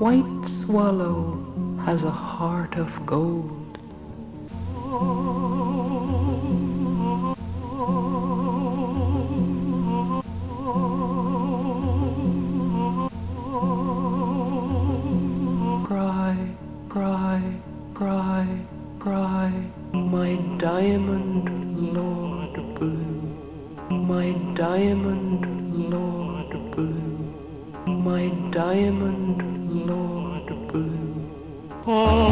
white swallow has a heart of gold. Cry, cry, cry, cry, my diamond Lord Blue, my diamond Lord Blue, my diamond Lord Blue.